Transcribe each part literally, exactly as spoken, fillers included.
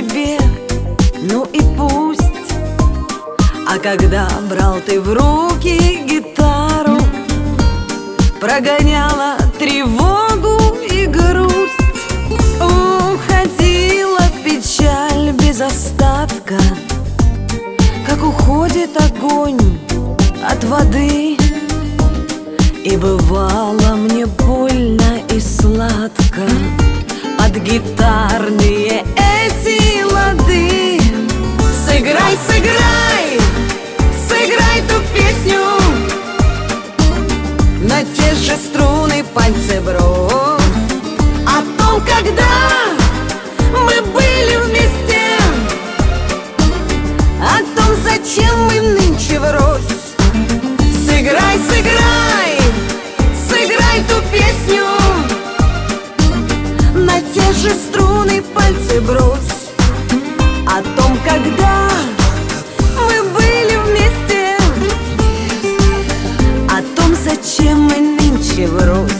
тебе, ну и пусть. А когда брал ты в руки гитару, прогоняла тревогу и грусть, уходила печаль без остатка, как уходит огонь от воды. И бывало мне больно и сладко под гитарные эти лады. Сыграй, сыграй, сыграй ту песню, на те же струны пальцы брось, о том, когда мы были вместе, о том, зачем мы нынче врозь. Сыграй, сыграй, сыграй ту песню, на те же струны пальцы брось, о том, когда мы были вместе, о том, зачем мы нынче врозь.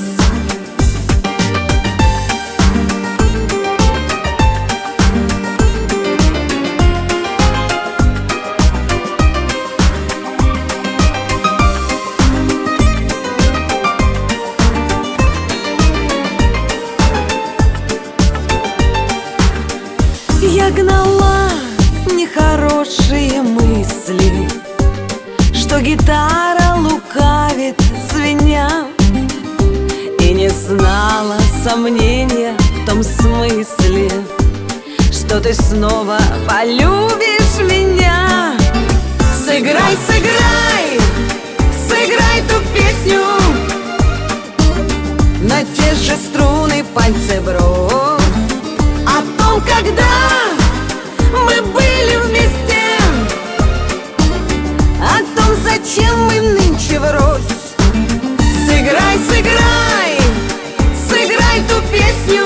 Я гнала нехорошие мысли, что гитара лукавит, звеня, и не знала сомнения в том смысле, что ты снова полюбишь меня. Сыграй, сыграй, сыграй ту песню, на те же струны пальцы брось, о том, когда мы были вместе, о том, зачем мы нынче врозь. Сыграй, сыграй, сыграй ту песню,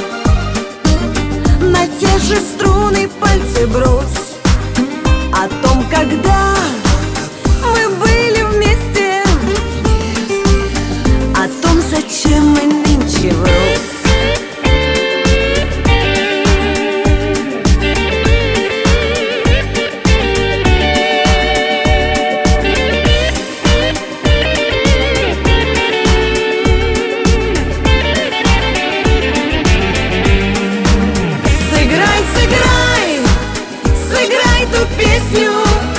на те же струны пальцы брось, о том, когда мы были вместе, о том, зачем мы нынче врозь. Песню,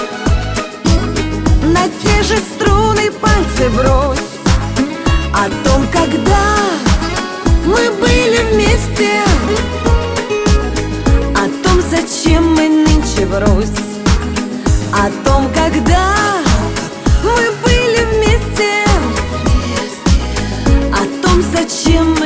на те же струны пальцы брось, о том, когда мы были вместе, о том, зачем мы нынче врозь, о том, когда мы были вместе, о том, зачем